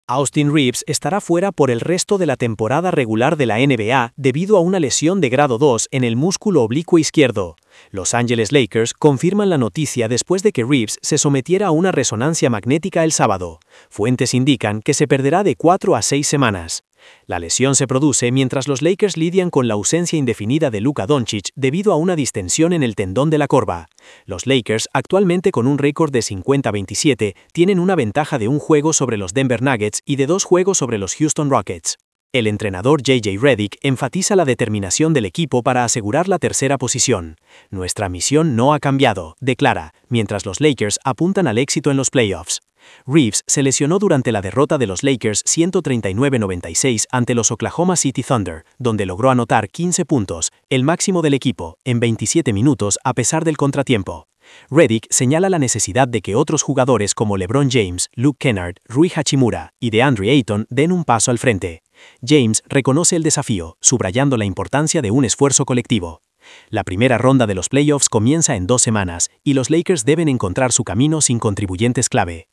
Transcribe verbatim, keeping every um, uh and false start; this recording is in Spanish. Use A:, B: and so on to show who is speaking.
A: Austin Reeves estará fuera por el resto de la temporada regular de la N B A debido a una lesión de grado dos en el músculo oblicuo izquierdo. Los Angeles Lakers confirman la noticia después de que Reeves se sometiera a una resonancia magnética el sábado. Fuentes indican que se perderá de cuatro a seis semanas. La lesión se produce mientras los Lakers lidian con la ausencia indefinida de Luka Doncic debido a una distensión en el tendón de la corva. Los Lakers, actualmente con un récord de cincuenta a veintisiete, tienen una ventaja de un juego sobre los Denver Nuggets y de dos juegos sobre los Houston Rockets. El entrenador J J Redick enfatiza la determinación del equipo para asegurar la tercera posición. Nuestra misión no ha cambiado, declara, mientras los Lakers apuntan al éxito en los playoffs. Reeves se lesionó durante la derrota de los Lakers ciento treinta y nueve a noventa y seis ante los Oklahoma City Thunder, donde logró anotar quince puntos, el máximo del equipo, en veintisiete minutos a pesar del contratiempo. Redick señala la necesidad de que otros jugadores como LeBron James, Luke Kennard, Rui Hachimura y DeAndre Ayton den un paso al frente. James reconoce el desafío, subrayando la importancia de un esfuerzo colectivo. La primera ronda de los playoffs comienza en dos semanas y los Lakers deben encontrar su camino sin contribuyentes clave.